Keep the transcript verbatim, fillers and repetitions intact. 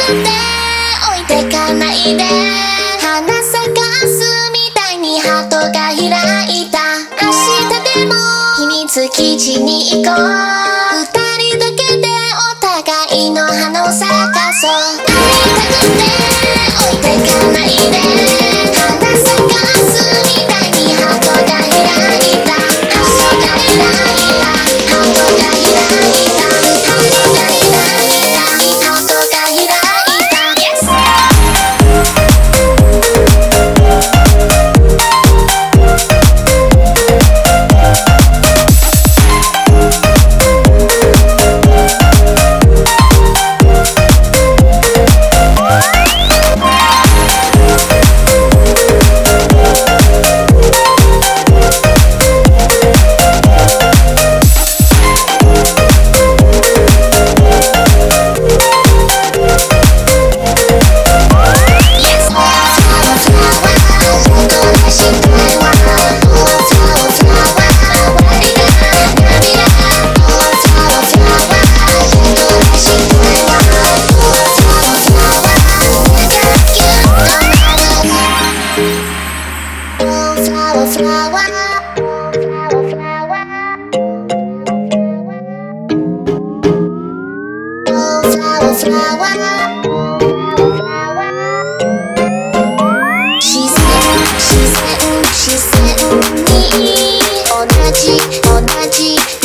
て置いてかないで。花咲かすみたいにハートが開いた。明日でも秘密基地に行こう。二人だけでお互いの花を咲かそう。会いたくて置いてかないで。花咲かすみたいにハートが開いた。ハートが開いた。ハートが開いた。ハートが開いた。ハートが開いた。Yes! 自然自然に同じ同じ